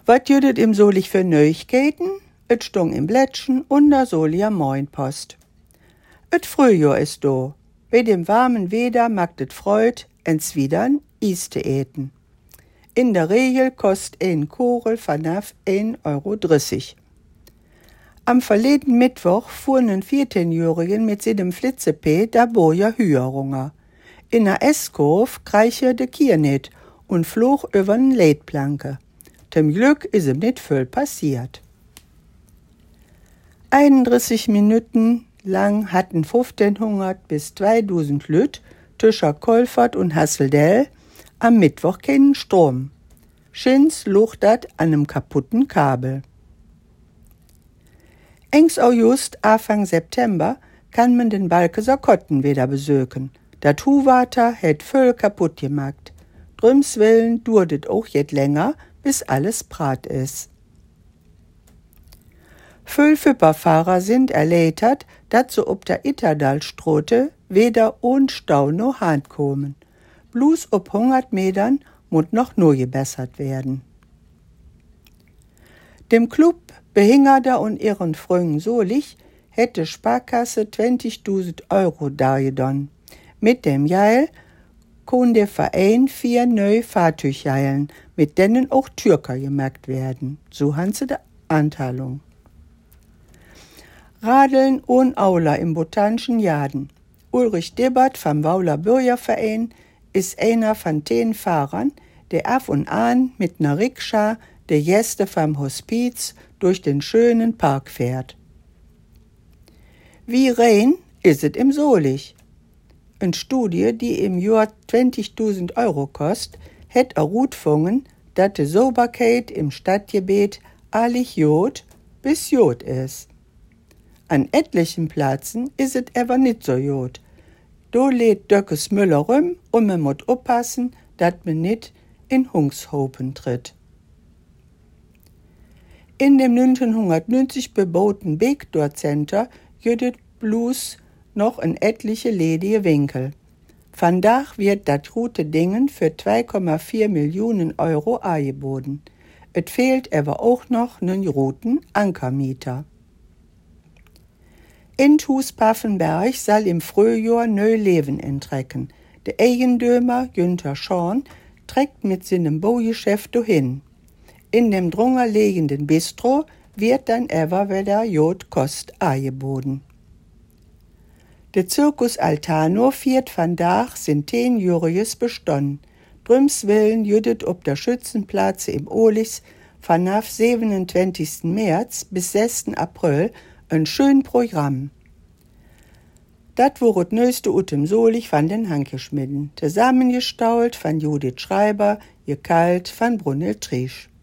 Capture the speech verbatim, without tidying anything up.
Wat jüdet im Solich für Neuigkeiten? Et stung im Blättchen und da Solia Moinpost. Et Frühjahr ist do. Bei dem warmen Wetter macht et Freud, ens widern Is te eten. In der Regel kost ein Korel vanaf ein Euro dreißig. Am verleden Mittwoch fuhren ein vierzehnjährigen mit seinem Flitzepee da boja Hührunger. In der Esskurve kreiche de Kier net und flog übern Leitplanke. Zum Glück is ihm nicht viel passiert. einunddreißig Minuten lang hatten fünfzehnhundert bis zweitausend Lüt zwischen Kolfert und Hasseldell am Mittwoch keinen Strom. Schins luchtert an einem kaputten Kabel. Engs August, Anfang September kann man den Balkeser Kotten wieder besöken. Dat Huwater hätt voll kaputt gemacht. Drüms willen durdet auch jet länger, bis alles brat is. Voll Füpperfahrer sind erlätert, dat so ob der Itterdalstrote weder ohn Stau no Hand kommen. Bloß ob hundert Metern mut noch nur gebessert werden. Dem Club Behingerter und ihren Freunden Solich hätte Sparkasse zwanzigtausend Euro dargedon. Mit dem Jail kon der Verein vier neue Fahrzeugjeilen, mit denen auch Türker gemerkt werden. So hanse de Anteilung. Radeln ohn Aula im Botanischen Jaden. Ulrich Debbert vom Wauler Bürgerverein ist einer von den Fahrern, der af und an mit ner Rikscha der Gäste vom Hospiz durch den schönen Park fährt. Wie rein is es im Solich? Eine Studie, die im Jahr zwanzigtausend Euro kost, hätt a Rut fungen, dat de Sauberkeit im Stadtgebiet allig Jod bis Jod is. An etlichen Plätzen is es aber nit so Jod. Do lädt Döckes Müller rum und man muss oppassen, dat man nit in Hungshopen tritt. In dem neunzehnhundertneunzig bebauten Beekdor-Center jüdet bloß noch in etliche ledige Winkel. Vandaag wird dat gute Dingen für zwei Komma vier Millionen Euro angeboten. Et fehlt aber auch noch nen roten Ankermieter. In Hus Paffenberg soll im Frühjahr neu Leben entrecken. Der Eigendömer Günther Schorn trägt mit seinem Baugeschäft dahin. In dem drunter liegenden Bistro wird dann ever wieder Jodkost angeboten. Der Zirkus Altano viert vandaag sind zehnjähriges Bestonnen. Drüms willen jüdet ob der Schützenplatz im Olichs vanaf siebenundzwanzigsten März bis sechsten April ein schön Programm. Dat wurut nöste utem Solich van den Hankeschmidden, zusammengestault van Judith Schreiber, ihr Kalt van Brunel Triesch.